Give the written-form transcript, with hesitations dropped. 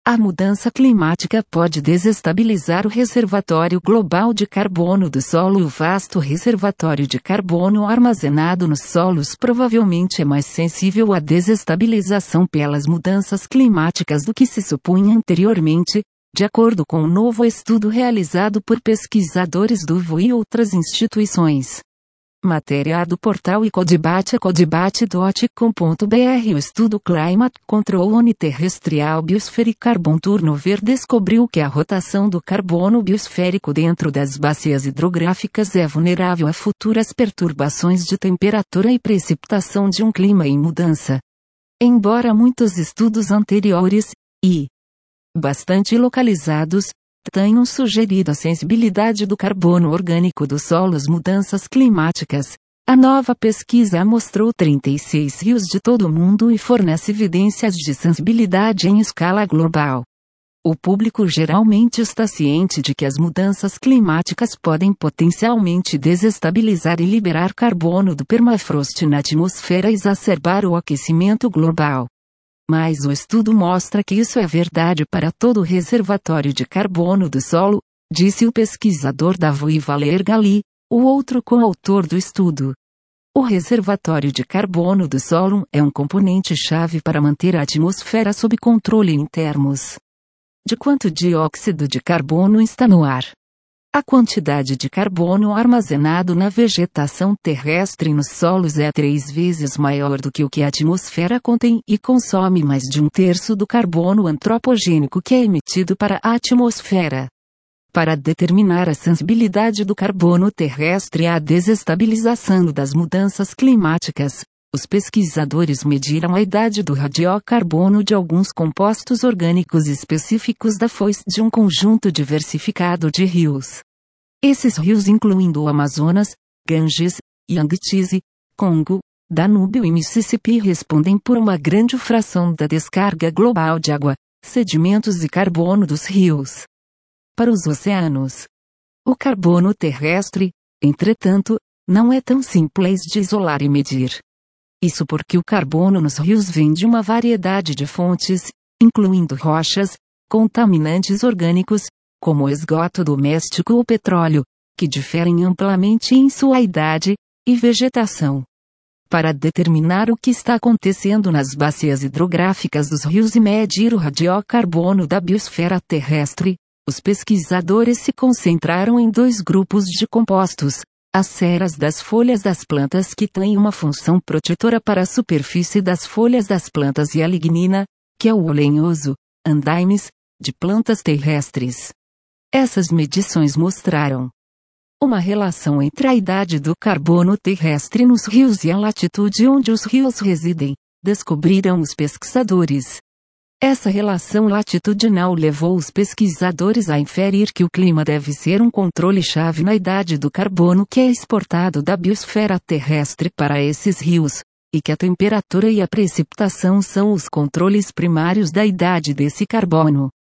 A mudança climática pode desestabilizar o reservatório global de carbono do solo. O vasto reservatório de carbono armazenado nos solos provavelmente é mais sensível à desestabilização pelas mudanças climáticas do que se supunha anteriormente, de acordo com um novo estudo realizado por pesquisadores do UVO e outras instituições. Matéria do portal Ecodebate ecodebate.com.br. O estudo Climate Control on Terrestrial Biospheric Carbon Turnover descobriu que a rotação do carbono biosférico dentro das bacias hidrográficas é vulnerável a futuras perturbações de temperatura e precipitação de um clima em mudança. Embora muitos estudos anteriores, e bastante localizados, tenham sugerido a sensibilidade do carbono orgânico do solo às mudanças climáticas, a nova pesquisa mostrou 36 rios de todo o mundo e fornece evidências de sensibilidade em escala global. O público geralmente está ciente de que as mudanças climáticas podem potencialmente desestabilizar e liberar carbono do permafrost na atmosfera e exacerbar o aquecimento global. Mas o estudo mostra que isso é verdade para todo o reservatório de carbono do solo, disse o pesquisador Davui Valer Gali, o outro coautor do estudo. O reservatório de carbono do solo é um componente-chave para manter a atmosfera sob controle em termos de quanto dióxido de carbono está no ar. A quantidade de carbono armazenado na vegetação terrestre e nos solos é 3 vezes maior do que o que a atmosfera contém e consome mais de 1/3 do carbono antropogênico que é emitido para a atmosfera. Para determinar a sensibilidade do carbono terrestre à desestabilização das mudanças climáticas, os pesquisadores mediram a idade do radiocarbono de alguns compostos orgânicos específicos da foz de um conjunto diversificado de rios. Esses rios incluindo o Amazonas, Ganges, Yangtze, Congo, Danúbio e Mississippi respondem por uma grande fração da descarga global de água, sedimentos e carbono dos rios. Para os oceanos, o carbono terrestre, entretanto, não é tão simples de isolar e medir. Isso porque o carbono nos rios vem de uma variedade de fontes, incluindo rochas, contaminantes orgânicos, como o esgoto doméstico ou petróleo, que diferem amplamente em sua idade, e vegetação. Para determinar o que está acontecendo nas bacias hidrográficas dos rios e medir o radiocarbono da biosfera terrestre, os pesquisadores se concentraram em 2 grupos de compostos: as ceras das folhas das plantas que têm uma função protetora para a superfície das folhas das plantas e a lignina, que é o lenhoso, andaime, de plantas terrestres. Essas medições mostraram uma relação entre a idade do carbono terrestre nos rios e a latitude onde os rios residem, descobriram os pesquisadores. Essa relação latitudinal levou os pesquisadores a inferir que o clima deve ser um controle-chave na idade do carbono que é exportado da biosfera terrestre para esses rios, e que a temperatura e a precipitação são os controles primários da idade desse carbono.